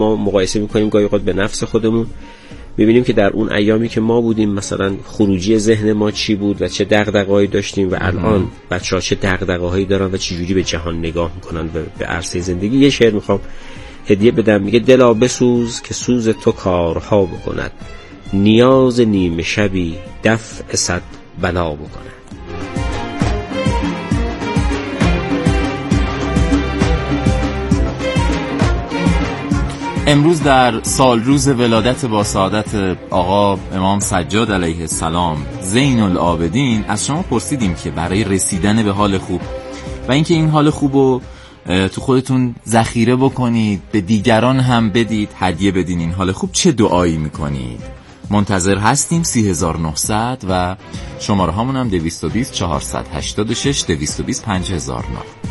ما مقایسه میکنیم گاهی اوقات به نفس خودمون، میبینیم که در اون ایامی که ما بودیم مثلا خروجی ذهن ما چی بود و چه دغدغه‌ای داشتیم و الان بچه‌ها چه دغدغه‌هایی دارن و چه جوری به جهان نگاه میکنن و به عرصه زندگی. یه شعر میخوام هدیه بدم، میگه دلا بسوز که سوز تو کارها بکند، نیاز نیمه شبی دفع صد بلا بکند. امروز در سال روز ولادت با سعادت آقا امام سجاد علیه السلام زین العابدین از شما پرسیدیم که برای رسیدن به حال خوب و اینکه این حال خوب رو تو خودتون ذخیره بکنید، به دیگران هم بدید، هدیه بدین این حال خوب، چه دعایی میکنید؟ منتظر هستیم. 3900 و شماره هامون هم 220 486 220 5009.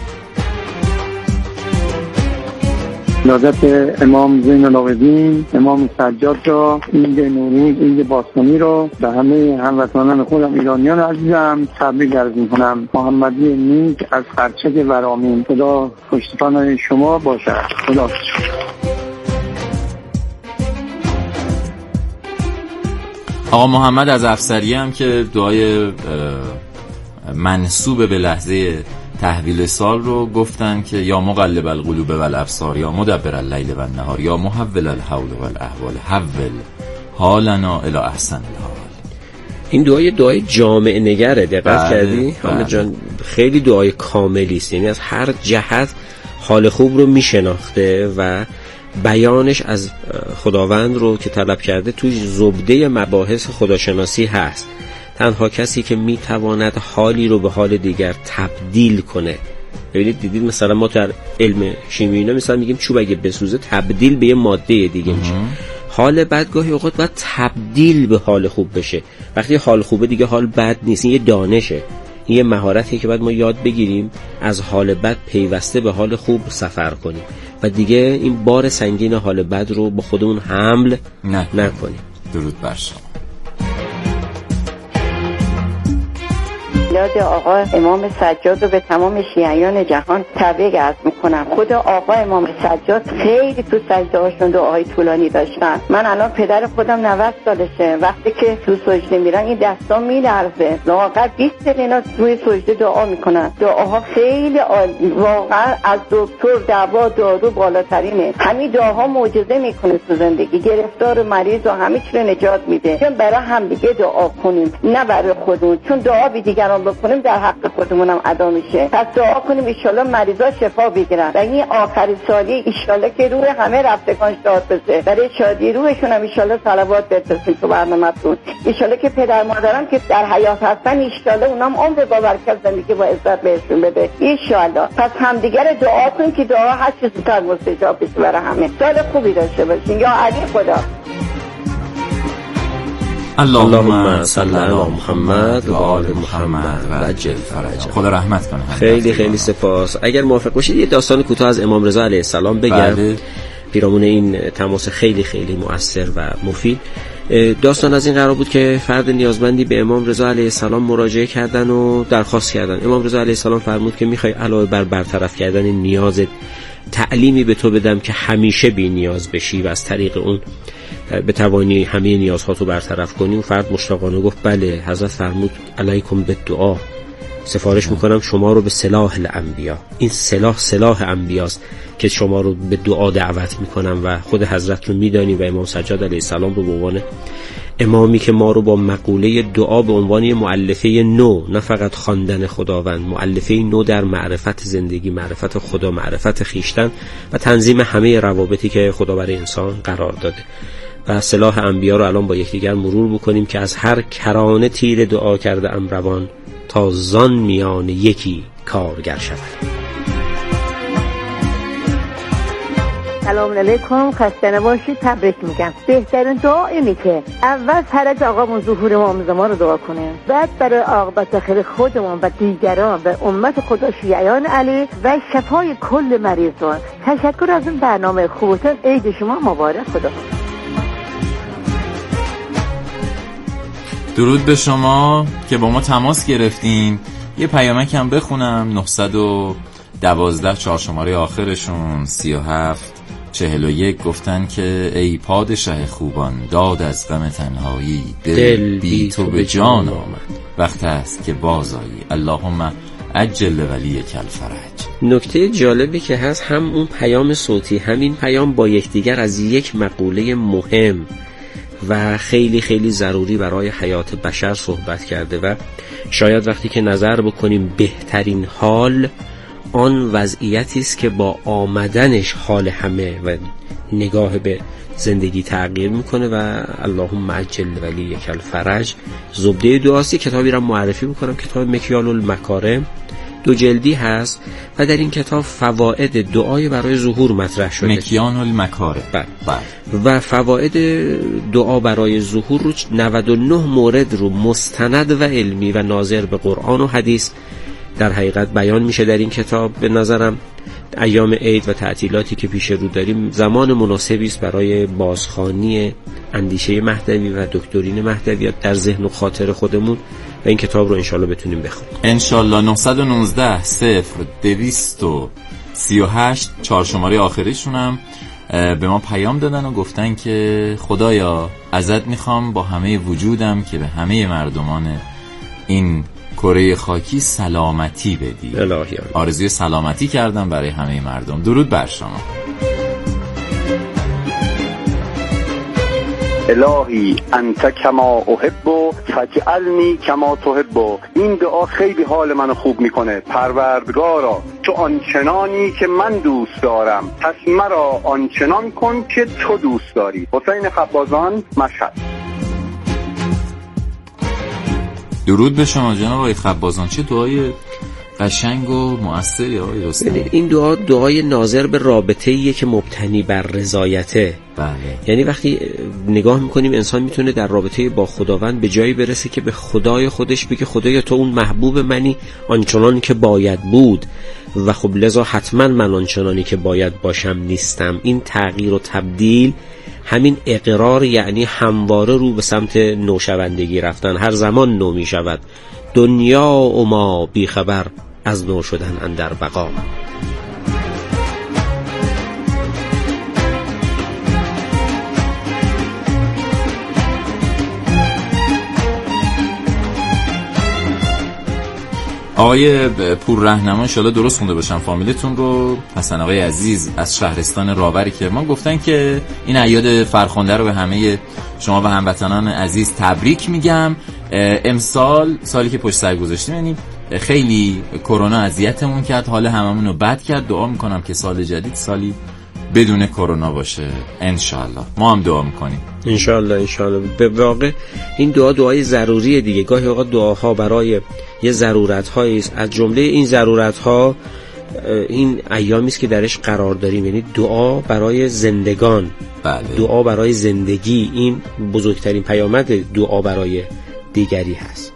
ولادت امام زین العابدین امام سجاد را، عید نوروز، عید باستانی رو به همه هموطنان خودم ایرانیان عزیزم تبریک عرض می‌کنم. محمدی نیک از خرچک ورامین. خدا پشتیبان شما باشد. خدا آقا محمد از افسریه هم که دعای منسوب به لحظه تحویل سال رو گفتن که یا مقلب القلوب والابصار یا مدبر اللیل والنهار یا محول الحول والاحوال حول حالنا الی احسن الحال. این دعای جامع نگره، دقت کردی؟ حامد جان خیلی دعای کاملی است، یعنی از هر جهت حال خوب رو میشناخته و بیانش از خداوند رو که طلب کرده توی زبده مباحث خداشناسی هست. تنها کسی که میتواند حالی رو به حال دیگر تبدیل کنه. ببینید دیدید مثلا ما در علم شیمی اینا مثلا میگیم چوب اگه بسوزه تبدیل به یه ماده دیگه میشه. حال بد گاهی اوقات باید تبدیل به حال خوب بشه. وقتی حال خوبه دیگه حال بد نیست، این یه دانشه، این یه مهارتیه که باید ما یاد بگیریم از حال بد پیوسته به حال خوب سفر کنیم و دیگه این بار سنگین حال بد رو با خودمون حمل نکنیم. درود بر شما. میلاد آقا امام سجاد رو به تمام شیعیان جهان تبریک عرض میکنم. خود آقا امام سجاد خیلی تو سجده هاشون دعاهای طولانی داشتن. من الان پدر خودم 90 سالشه، وقتی که تو سجده میرن این دستا میلرزه، واقعا 20 دقیقه اینا توی سجده دعا میکنن. دعاها خیلی واقعا از دکتر دوا دارو بالاترینه. همین دعاها معجزه میکنه تو زندگی، گرفتار مریض و همه چی رو نجات میده. چون برای هم دیگه دعا کنیم نه برای خودمون، چون دعا بی دیگران بکنیم در حق خودمون هم ادا میشه. پس دعا کنیم ان شاءالله مریضا شفا بگیرن و این آخر سالی ان شاءالله که روح همه رفتگان شاد بشه، برای شادی روحشون هم ان شاءالله صلوات بفرستیم تو برنامه‌تون. ان شاءالله که پدر مادران که در حیات هستن ان شاءالله اونام عمر با برکت زندگی با عزت بهشون بده ان شاءالله. پس همدیگه دعا کنیم که دعا هر چیز زودتر مستجاب بشه برای همه. سال خوبی داشته باشین. یا علی خدا. اللهم صل علی محمد و آل محمد و عجل فرجه. خدا رحمت کنه. خیلی خیلی سپاس. اگر موافق باشید یه داستان کوتاه از امام رضا علیه السلام بگم. بله. پیرامون این تماس خیلی خیلی مؤثر و مفید. داستان از این قرار بود که فرد نیازمندی به امام رضا علیه السلام مراجعه کردن و درخواست کردن. امام رضا علیه السلام فرمود که میخوای علاوه بر برطرف کردن نیازت تعلیمی به تو بدم که همیشه بی نیاز بشی و از طریق اون بتوانی همه نیازهاتو برطرف کنی. و فرد مشتاقانه گفت بله. حضرت فرمود علیکم بالدعا، سفارش میکنم شما رو به سلاح الانبیا. این سلاح انبیاست که شما رو به دعا دعوت میکنم و خود حضرت رو میدانی و امام سجاد علیه السلام رو به عنوان امامی که ما رو با مقوله دعا به عنوان مؤلفه نو، نه فقط خواندن خداوند، مؤلفه نو در معرفت زندگی، معرفت خدا، معرفت خیشتن و تنظیم همه روابطی که خدا برای انسان قرار داده. و سلاح انبیا رو الان با یکدیگر مرور بکنیم که از هر کرانه تیر دعا کرده ام روان، تا زان میان یکی کارگر شود. سلام علیکم، خسته نباشید، تبریک میگم. بهترین دعا اینه که اول فرج آقامون ظهور ما رو دعا کنیم، بعد برای عاقبت خیر خودمون و دیگران و امت خدا شیعیان علی و شفای کل مریضان. تشکر از این برنامه خوبتون. عید شما مبارک. خدا. درود به شما که با ما تماس گرفتین. یه پیامک هم بخونم. 912 4 شماره آخرشون 37 41 گفتن که ای پادشه خوبان داد از غم تنهایی، دل بی تو به جان آمد، وقت است که بازایی، اللهم عجل ولی کل فرج. نکته جالبی که هست هم اون پیام صوتی همین پیام با یکدیگر از یک مقوله مهم و خیلی خیلی ضروری برای حیات بشر صحبت کرده و شاید وقتی که نظر بکنیم بهترین حال آن وضعیتی است که با آمدنش حال همه و نگاه به زندگی تغییر میکنه و اللهم عجل ولی کل فرج زبده دعاست. کتابی را معرفی میکنم، کتاب مکیال المکارم 2 جلدی هست و در این کتاب فواید دعای برای ظهور مطرح شده. مکیال المکارم. و فواید دعا برای ظهور رو 99 مورد رو مستند و علمی و ناظر به قرآن و حدیث در حقیقت بیان میشه در این کتاب. به نظرم ایام عید و تعطیلاتی که پیش رو داریم زمان مناسبی است برای بازخوانی اندیشه مهدوی و دکترین مهدویات در ذهن و خاطر خودمون و این کتاب رو انشالله بتونیم بخونیم. انشالله. 919 0238 4 شماره آخریشون هم به ما پیام دادن و گفتن که خدایا ازت میخوام با همه وجودم که به همه مردمان این کره خاکی سلامتی بدی. الهی آرزوی سلامتی کردم برای همه مردم. درود بر شما. الهی انت کما احب فجعلنی کما تحب. این دعا خیلی حال منو خوب میکنه. پروردگارا تو آنچنانی که من دوست دارم پس مرا آنچنان کن که تو دوست داری. حسین خبازان، مشهد. درود به شما جناب آقای خبازان. چه دعای قشنگ و مؤثری آقای رستمی. این دعای ناظر به رابطه‌ایه که مبتنی بر رضایته. بله. یعنی وقتی نگاه میکنیم انسان میتونه در رابطه با خداوند به جایی برسه که به خدای خودش بگه خدایا تو اون محبوب منی آنچنانی که باید بود و خب لذا حتما من آنچنانی که باید باشم نیستم. این تغییر و تبدیل، همین اقرار، یعنی همواره رو به سمت نوشوندگی رفتن. هر زمان نو می شود دنیا و ما بی خبر از نو شدن اندر بقا. آقای پور رهنما، انشالله درست خونده باشم فامیلتون رو، حسن آقای عزیز از شهرستان راوری کرمان، گفتن که این اعیاد فرخنده رو به همه شما و هموطنان عزیز تبریک میگم. امسال سالی که پشت سر گذاشتیم یعنی خیلی کرونا اذیتمون کرد، حال هممون رو بد کرد. دعا میکنم که سال جدید سالی بدون کرونا باشه انشالله. ما هم دعا میکنیم انشالله. به واقع این دعای ضروریه دیگه. گاهی اوقات دعاها برای یه ضرورت‌هایی است، از جمله این ضرورت‌ها این ایامی است که درش قرار داریم، یعنی دعا برای زندگان. بله. دعا برای زندگی این بزرگترین پیامد دعا برای دیگری هست.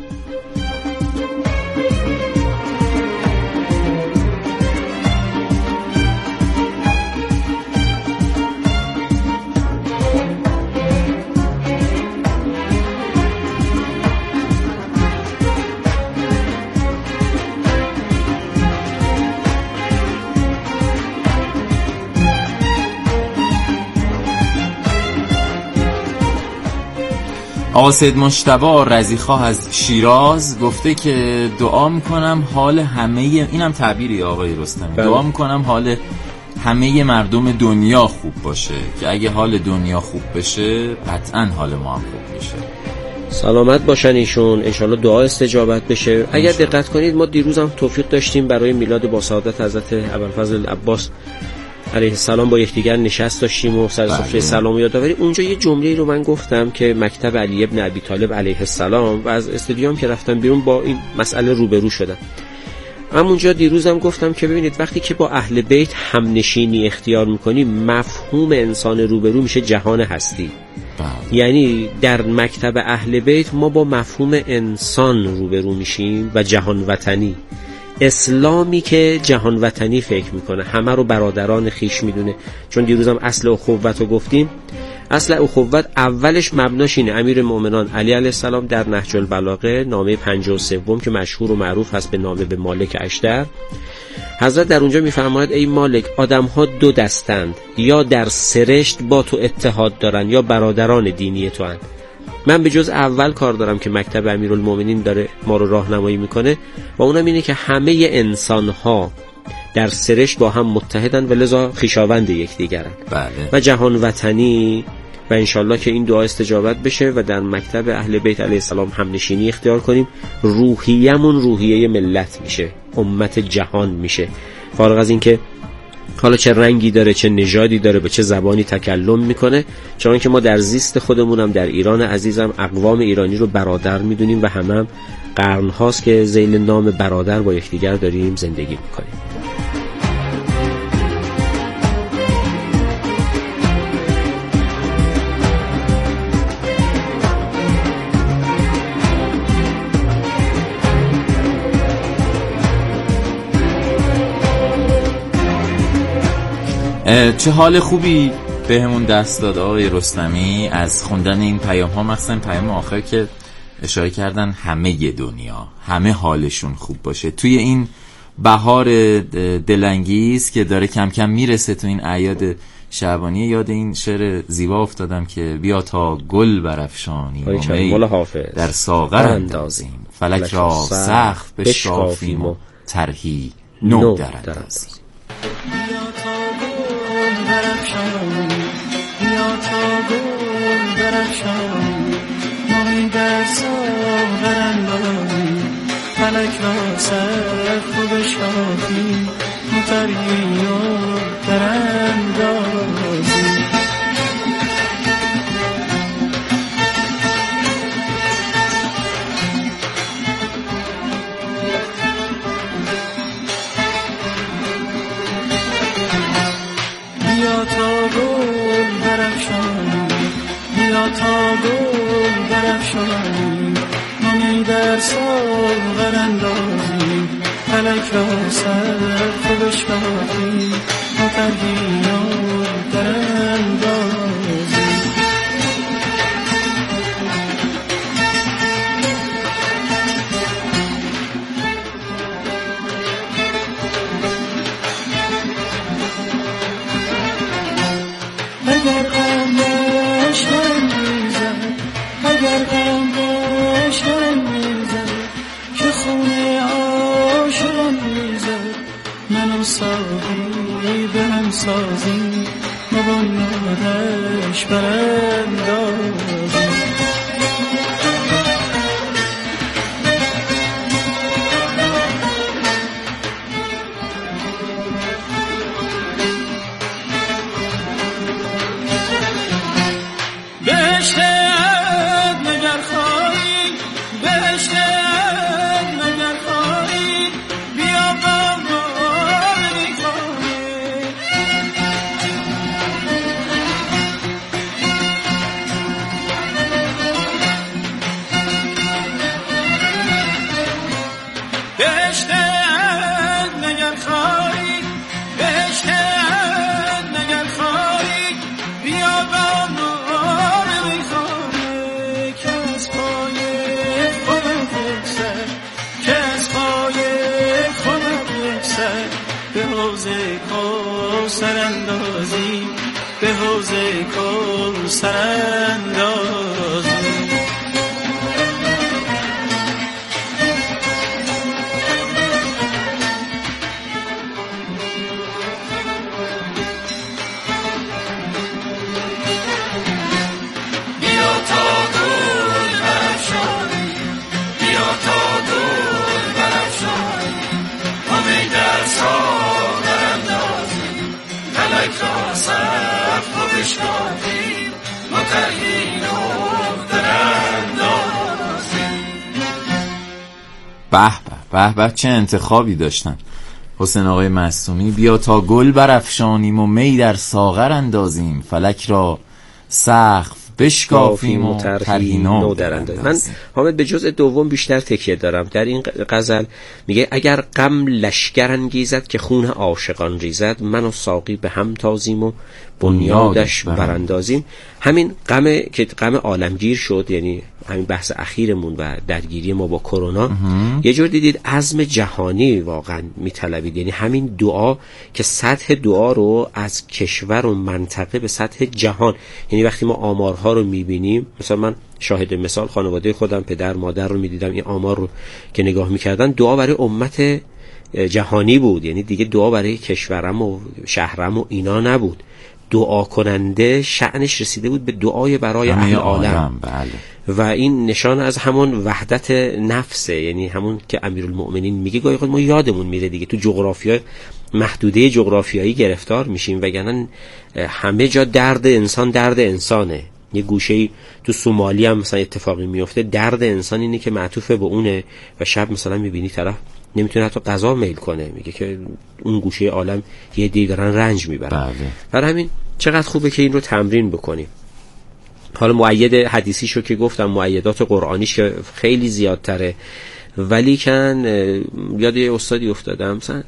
آقا سید مجتبی رضیخواه از شیراز گفته که دعا میکنم حال همه، اینم تعبیری آقای رستمی، دعا میکنم حال همه مردم دنیا خوب باشه که اگه حال دنیا خوب بشه قطعا حال ما هم خوب میشه. سلامت باشن ایشون، انشالله دعا استجابت بشه. اگر دقت کنید ما دیروز هم توفیق داشتیم برای میلاد با سعادت حضرت ابوالفضل عباس علیه السلام با یکدیگر نشست داشتیم و سر سفره سلام و یادآوری. اونجا یه جمله‌ای رو من گفتم که مکتب علی ابن ابی طالب علیه السلام، و از استودیوم که رفتم بیرون با این مسئله روبرو شدم. همونجا دیروزم گفتم که ببینید وقتی که با اهل بیت همنشینی اختیار میکنیم مفهوم انسان روبرو میشه جهان هستی. یعنی در مکتب اهل بیت ما با مفهوم انسان روبرو میشیم و جهان وطنی. اسلامی که جهان وطنی فکر میکنه، همه رو برادران خیش میدونه. چون دیروزم اصل اخوت رو گفتیم، اصل اخوت اولش مبناش اینه. امیرالمؤمنان علی علیه السلام در نهج البلاغه نامه 53 که مشهور و معروف هست به نامه به مالک اشتر، حضرت در اونجا میفرماید ای مالک، آدم‌ها دو دستند، یا در سرشت با تو اتحاد دارن یا برادران دینی تو هن. من به جز اول کار دارم که مکتب امیرالمؤمنین داره ما رو راهنمایی میکنه و اونم اینه که همه انسان‌ها در سرشت با هم متحدن و لذا خویشاوند یکدیگرن. بله. و جهان وطنی و انشالله که این دعا استجابت بشه و در مکتب اهل بیت علیه السلام هم نشینی اختیار کنیم، روحیه‌مون روحیه ملت میشه، امت جهان میشه، فارغ از این که حالا چه رنگی داره، چه نژادی داره، به چه زبانی تکلم میکنه، چون که ما در زیست خودمونم در ایران عزیزم اقوام ایرانی رو برادر میدونیم و هم قرن هاست که ذیل نام برادر با یکدیگر داریم زندگی میکنیم. چه حال خوبی به همون دست داد آقای رستمی از خوندن این پیام ها، مخصوصا پیام آخر که اشاره کردن همه دنیا همه حالشون خوب باشه توی این بهار دلانگیز که داره کم کم میرسه تو این اعیاد شعبانی. یاد این شعر زیبا افتادم که بیا تا گل برافشانیم و می در ساغر اندازیم، فلک را سقف بشکافیم و طرحی نو دراندازیم. بیا تا گل برافشانیم، ما در ساغر اندازیم، فلک را سقف بشکافیم و طرحی نو دراندازیم. بیا تا گل برافشانیم، بیا تا گل برافشانیم، ما می در ساغر اندازیم، فلک را سقف بشکافیم و طرحی نو دراندازیم. اگر غم میزد، اگر غم میزد، که خون عاشقم میزد، من و ساقی به هم سازیم و با یادش براندازیم. به حوضه کوثر اندازیم، به حوضه کوثر اندازیم. بیا تا گل برافشانیم، بیا تا گل برافشانیم، ما می در ساغر اندازیم، فلک را سقف بشکافیم، ما طرحی نو دراندازیم. به به به چه انتخابی داشتن حسین آقای معصومی. بیا تا گل برافشانیم و می در ساغر اندازیم، فلک را سقف بشکافیم و طرحی نو دراندازیم. من حامد به جزء دوم بیشتر تکیه دارم. در این غزل میگه اگر غم لشکر انگیزد که خون عاشقان ریزد، من و ساقی به هم تازیم و بنیادش براندازیم. همین غم عالمگیر شد، یعنی همین بحث اخیرمون و درگیری ما با کرونا، یه جور دیدید عزم جهانی واقعا میطلبید. یعنی همین دعا که سطح دعا رو از کشور و منطقه به سطح جهان، یعنی وقتی ما آمارها رو میبینیم، مثلا من شاهد مثال خانواده خودم، پدر مادر رو میدیدم، این آمار رو که نگاه میکردن، دعا برای امت جهانی بود. یعنی دیگه دعا برای کشورم و شهرم و اینا نبود، دعا کننده شأنش رسیده بود به دعای برای اهل عالم. بله. و این نشان از همون وحدت نفسه، یعنی همون که امیرالمؤمنین میگه گاهی ما یادمون میره دیگه، تو جغرافیا محدوده جغرافیایی گرفتار میشیم، وگرنه همه جا درد انسانه. یه گوشه‌ای تو سومالی هم مثلا اتفاقی میفته، درد انسان اینه که معطوف به اونه و شب مثلا میبینی طرف نمیتونه حتی غذا میل کنه، میگه که اون گوشه عالم یه دیگران رنج میبرن. برای همین چقدر خوبه که این رو تمرین بکنیم. حالا مؤید حدیثیشو که گفتم، مؤیدات قرآنیش که خیلی زیادتره، ولی کن یاد یه استادی افتادم، مثلا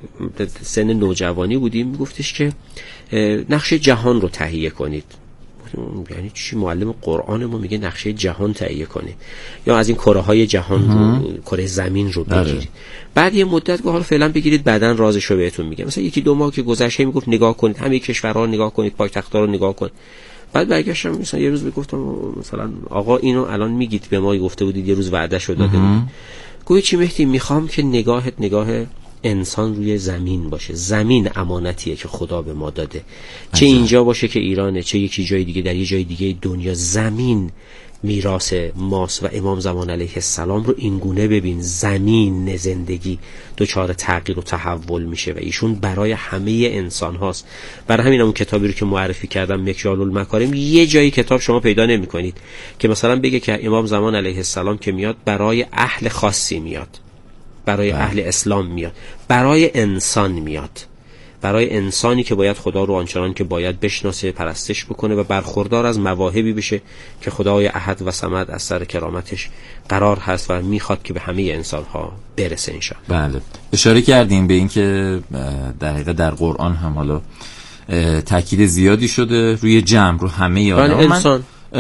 سن نوجوانی بودیم، میگفتش که نقشه جهان رو تهیه کنید. یعنی چی؟ معلم قرآن ما میگه نقشه جهان تهیه کنه، یا از این کره های جهان رو، کره زمین رو بگیرید. بعد یه مدت حالا فعلا بگیرید، بعداً رازشو بهتون میگم. مثلا یکی دو ماه که گذشته میگفت نگاه کنید همه کشورها رو نگاه کنید، پایتخت‌ها رو نگاه کنید. بعد برگشتم مثلا یه روز میگفتم مثلا آقا اینو الان میگید، به ما گفته بودید یه روز وعدهشو داده بود. گویا چی مهدی؟ میخوام که نگاهت نگاه انسان روی زمین باشه. زمین امانتیه که خدا به ما داده، چه اینجا باشه که ایرانه، چه یکی جای دیگه در یه جای دیگه دنیا، زمین میراث ماست. و امام زمان علیه السلام رو این گونه ببین، زمین زندگی دچار تغییر و تحول میشه و ایشون برای همه انسان هاست. برای همین اون کتابی رو که معرفی کردم، مکیال المکارم، یه جایی کتاب شما پیدا نمی کنید که مثلا بگه که امام زمان علیه السلام که میاد برای اهل خاصی میاد، برای اهل اسلام میاد، برای انسان میاد، برای انسانی که باید خدا رو آنچنان که باید بشناسه، پرستش بکنه و برخوردار از مواهبی بشه که خدای احد و صمد از سر کرامتش قرار هست و میخواد که به همه انسان‌ها برسه انشاءالله. بله، اشاره کردیم به این که در حقیقت در قرآن هم حالا تاکید زیادی شده روی جمع، رو همه آدم. انسان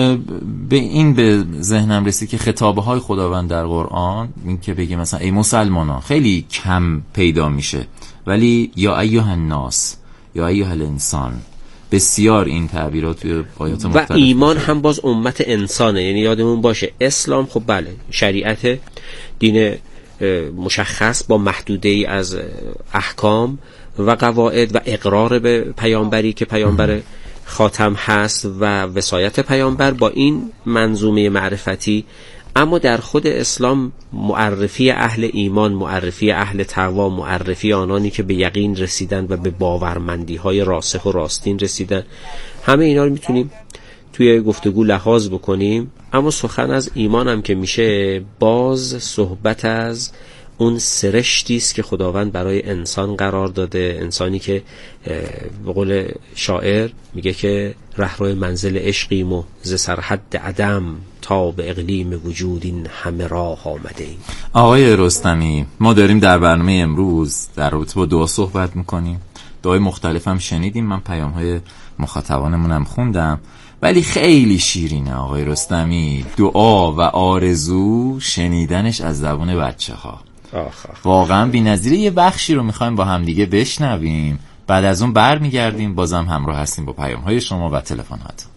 به ذهنم رسید که خطابه های خداوند در قرآن، این که بگه مثلا ای مسلمانان، خیلی کم پیدا میشه، ولی یا ایها الناس، یا ایها الانسان، بسیار این تعبیرات توی آیات مختلف. و ایمان هم باز امت انسانه، یعنی یادمون باشه اسلام خب بله شریعت دین مشخص با محدوده ای از احکام و قواعد و اقرار به پیامبری که پیامبر خاتم هست و وصایت پیامبر با این منظومه معرفتی. اما در خود اسلام معرفی اهل ایمان، معرفی اهل تقوا، معرفی آنانی که به یقین رسیدن و به باورمندی های راسخ و راستین رسیدن، همه اینا رو میتونیم توی گفتگو لحاظ بکنیم. اما سخن از ایمان هم که میشه، باز صحبت از اون سرشتی است که خداوند برای انسان قرار داده، انسانی که به قول شاعر میگه که رهرو منزل عشقیم و ز سرحد عدم تا به اقلیم وجود این همه راه آمده ایم. آقای رستمی، ما داریم در برنامه امروز در رابطه با دعا صحبت میکنیم. دعای مختلف هم شنیدیم، من پیام‌های مخاطبانمونم خوندم، ولی خیلی شیرینه آقای رستمی. دعا و آرزو شنیدنش از زبان بچه‌ها واقعا بی‌نظیره. یه بخشی رو میخوایم با هم دیگه بشنویم، بعد از اون برمیگردیم، بازم همراه هستیم با پیام‌های شما و تلفن‌هاتون.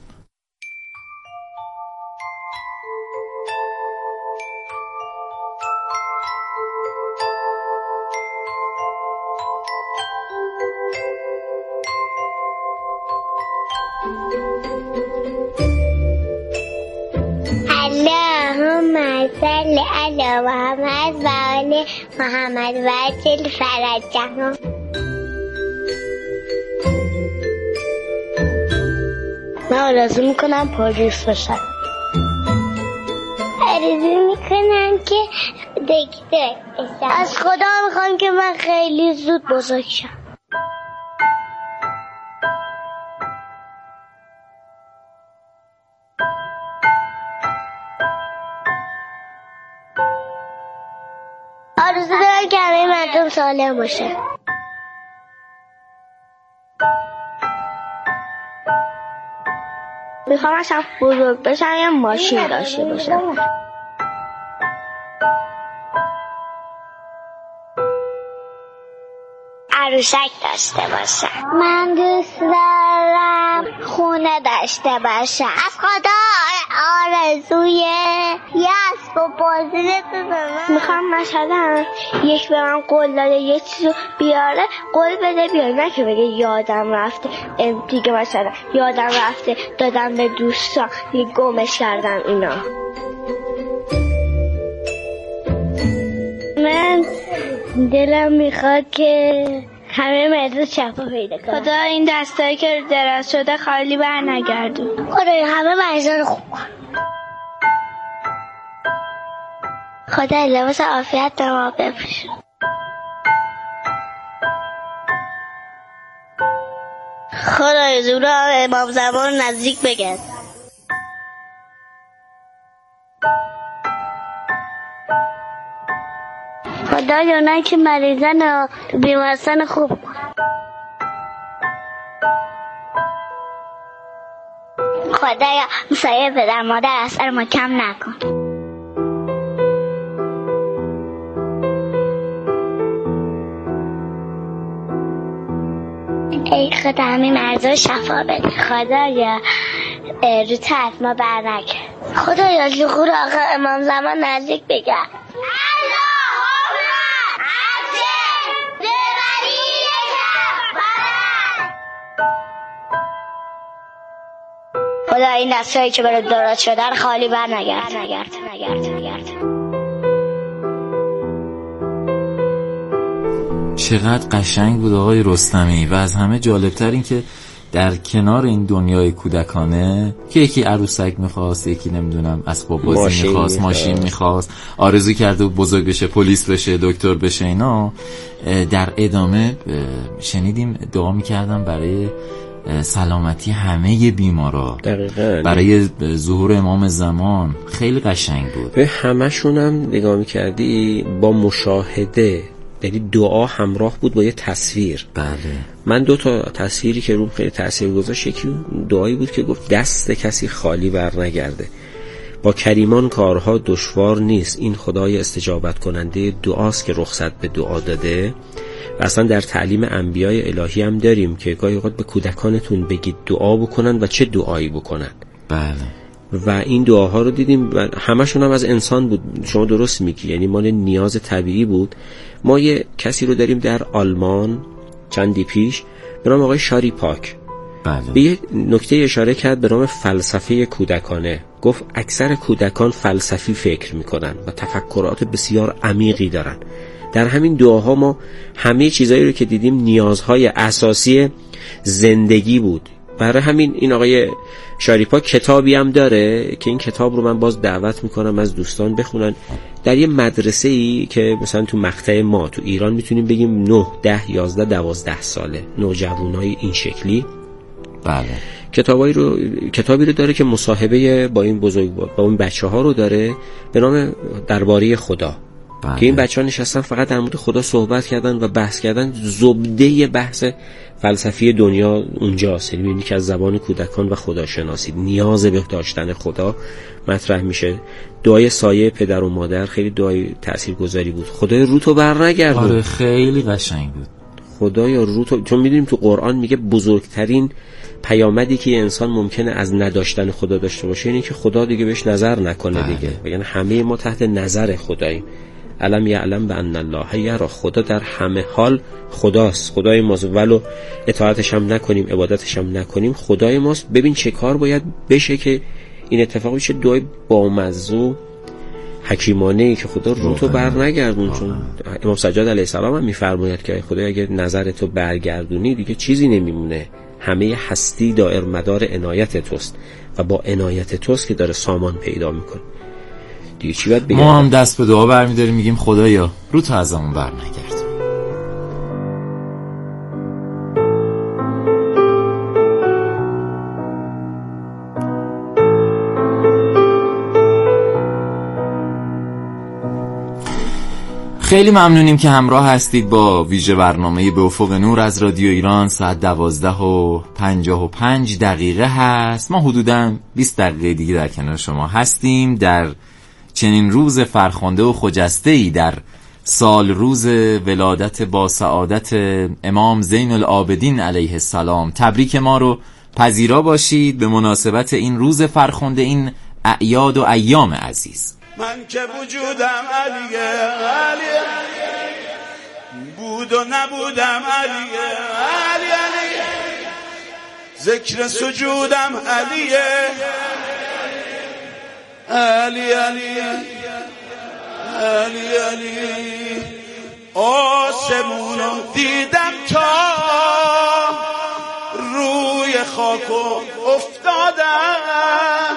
صل علی محمد و آل محمد و عجل فرجهم. من آرزو میکنم پلیس باشم. آرزو میکنم که دکتر بشم. از خدا میخوام که من خیلی زود بزرگ شم. آرزو دارم که همه مردم سالم باشه. میخوام اصلا بزرگ بشم یه ماشین داشته باشم. عروسک داشته باشم. من دوست دارم خونه داشته باشم. از خدا آرزوی یه اسب و بازی دارم. میخوام مثلا یک به من قول داده یه چیزو بیاره، قول بده بیاره، نه که بگه یادم رفته دیگه، مثلا یادم رفته دادم به دوستان یه گمش کردم اینا. من دلم میخواد که همه مرز شفا پیدا کنم. خدا این دستایی که دراز شده خالی بر نگردون. خدا همه مریضا رو خوب کن. خدا لباس عافیت به ما بپوش. خدا زورا امام زمان نزدیک بگرد. خدای اونایی که مریضن و بیمارستان خوب کن. خدایا سایه پدر مادر از سر ما کم نکن. ای خدا همین مرزا شفا بده. خدایا رو طرف ما بر نکرد. خدایا ظهور آقا امام زمان نزدیک بگرد. خدا این دستایی که برای درست شده رو خالی بر نگرد. چقدر قشنگ بود آقای رستمی. و از همه جالبتر این که در کنار این دنیای کودکانه که یکی عروسک میخواست، یکی نمیدونم اسباب بازی میخواست، ماشین میخواست، آرزو کرده بود بزرگ بشه، پلیس بشه، دکتر بشه، اینا در ادامه شنیدیم دعا میکردم برای سلامتی همه بیمارا. دقیقاً. برای ظهور امام زمان. خیلی قشنگ بود. به همشون هم نگاه میکردی با مشاهده، یعنی دعا همراه بود با یه تصویر. بله. من 2 تا تصویری که روم خیلی تاثیر گذاشت، یکی دعایی بود که گفت دست کسی خالی بر نگرده، با کریمان کارها دشوار نیست، این خدای استجابت کننده دعاست که رخصت به دعا داده. و اصلا در تعلیم انبیای الهی هم داریم که گاهی اوقات به کودکانتون بگید دعا بکنن و چه دعایی بکنن. بله. و این دعاها رو دیدیم و همشون هم از انسان بود. شما درست میگی، یعنی مال نیاز طبیعی بود. ما یه کسی رو داریم در آلمان چندی پیش به نام آقای شاری پاک. بله. به یه نکته اشاره کرد به نام فلسفه کودکانه. گفت اکثر کودکان فلسفی فکر میکنن و تفکرات بسیار عمیقی دارن. در همین دعاها ما همه چیزایی رو که دیدیم نیازهای اساسی زندگی بود. برای همین این آقای شاریپا کتابی هم داره که این کتاب رو من باز دعوت میکنم از دوستان بخونن. در یه مدرسه‌ای که مثلا تو مقطع ما تو ایران میتونیم بگیم 9 10 11 12 ساله نوجوانای این شکلی. بله. کتابی رو داره که مصاحبه با این با این بچه‌ها رو داره به نام درباره خدا. بله. که این بچه‌ها نشستن فقط در مورد خدا صحبت کردن و بحث کردن. زبده بحث فلسفی دنیا اونجاست. یعنی که از زبان کودکان و خداشناسی، نیاز به داشتن خدا مطرح میشه. دعای سایه پدر و مادر خیلی دعای تاثیرگذاری بود. خدای روتو برنگردون. آره خیلی قشنگ بود. خدایا روتو، چون میدونیم تو قرآن میگه بزرگترین پیامدی که انسان ممکنه از نداشتن خدا داشته باشه اینه که خدا دیگه بهش نظر نکنه. بله. دیگه یعنی همه ما تحت نظر خداییم. علم یعلم بان الله یرا. خدا در همه حال خداست، خدای ماست، ولو اطاعتش هم نکنیم، عبادتش هم نکنیم، خدای ماست. ببین چه کار باید بشه که این اتفاق بشه. دعای بامزه حکیمانه ای که خدا روتو برنگردون. چون امام سجاد علیه السلام هم میفرماید که خدای اگه نظرتو برگردونی دیگه چیزی نمیمونه، همه هستی دائر مدار عنایت توست و با عنایت توست که داره سامان پیدا میکنه. دیگه چی باید بگم؟ ما هم دست به دعا برمی‌داریم میگیم خدایا روتو ازمون برنگردون. خیلی ممنونیم که همراه هستید با ویژه برنامه به افق نور از رادیو ایران. ساعت 12:55 هست. ما حدوداً 20 دقیقه دیگه در کنار شما هستیم در چنین روز فرخنده و خجسته‌ای در سال روز ولادت با سعادت امام زین العابدین علیه السلام. تبریک ما رو پذیرا باشید به مناسبت این روز فرخنده، این اعیاد و ایام عزیز. من که وجودم علیه، علیه بود و نبودم علیه، علیه ذکر سجودم علیه، علی علی علی علی آسمونو دیدم تا روی خاکو افتادم،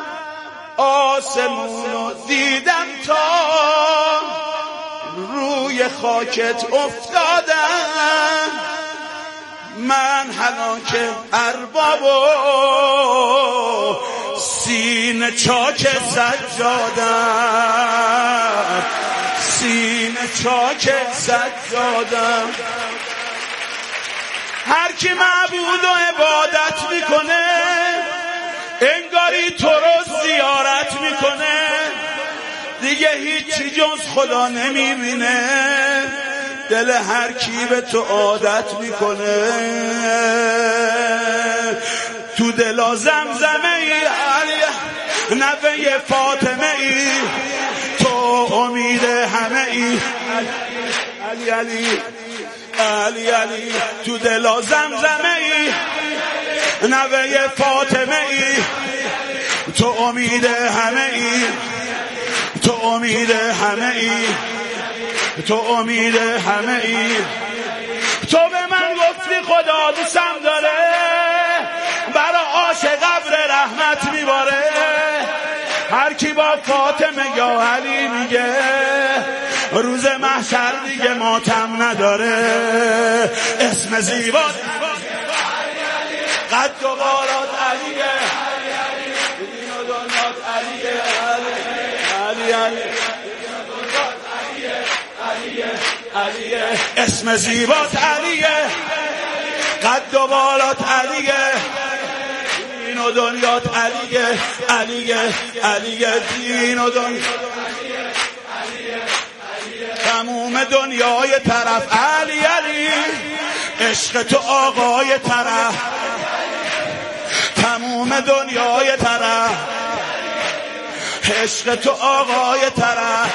آسمونو دیدم تا روی خاکت افتادم، من هلاک اربابو سینه چاک سجادم، سینه چاک سجادم. هر کی معبود و عبادت میکنه انگاری تو رو زیارت میکنه، دیگه هیچی جز خدا نمیبینه، دل هر کی به تو عادت میکنه. تو دلا زمزمه ای علی نوه فاطمه ای، تو امید همه ای علی علی علی علی، تو دلا زمزمه ای نوه فاطمه ای، تو امید همه ای، تو امید همه ای، تو امید همه ای. تو به من گفتی خدا دوستم داره، برا عاشق قبر رحمت میباره. هر کی با فاطمه یا علی میگه روز محشر دیگه ماتم نداره. اسم زیبا قد و بالات علیه، دین و دنیات علیه، علی علی علیه، اسم زیبات علیه، قد و بالات علیه، دین و دنیات علیه، علیه علیه، دین و دنیات تموم دنیای طرف علی علی، عشق تو آقای طرف، تموم دنیای طرف، عشق تو آقای طرف.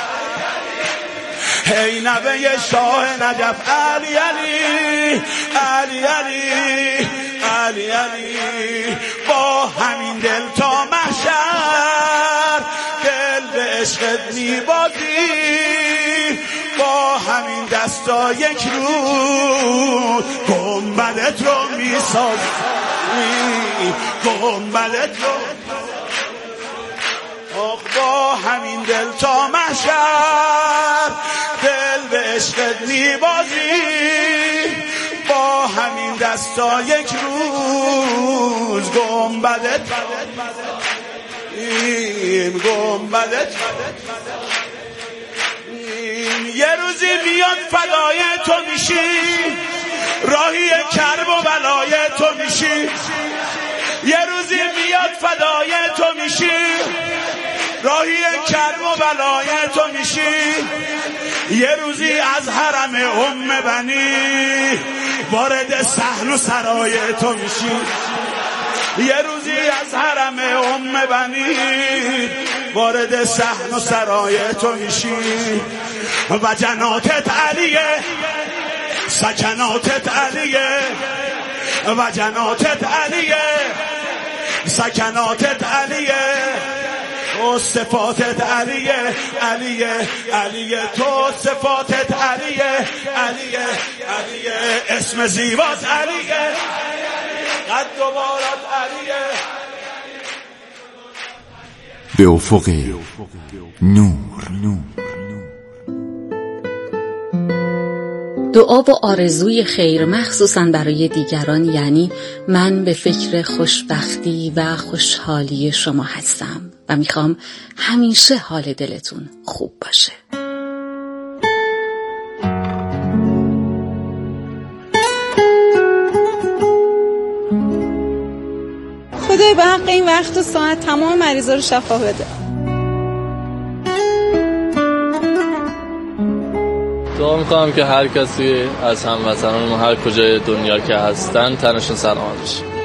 هی نوه شاه نجف علی علی علی علی علی علی، با همین دل تا محشر دل به عشقت میبازی، با همین دستا یک روز گنبدت رو میسازی، گنبدت رو با همین دل تا محشر دل به عشقت میبازی، با همین دستا یک روز گنبدت گنبدت یه روزی میاد فدای تو میشی، راهی کرب و بلای تو میشی. یه روزی میاد فدای تو میشی، راهی کرب و بلای تو میشی. یه روزی از حرم ام بنی وارد صحن و سرای تو میشی. یه روزی از حرم ام بنی وارد صحن و سرای تو میشی. و جناتت علیه، سکناتت علیه، و جناتت علیه، سکناتت علیه، تو صفاتت علیه علیه علیه، تو صفاتت علیه علیه علیه، اسم زیبات علیه، قد و بالات علیه. به افق نور. دعا و آرزوی خیر مخصوصاً برای دیگران یعنی من به فکر خوشبختی و خوشحالی شما هستم و میخوام همیشه حال دلتون خوب باشه. خدای به حق این وقت و ساعت تمام مریضا رو شفا بده. دعا میکنم که هر کسی از هموطنان ما هر کجای دنیا که هستن تنشون سلامت بشه.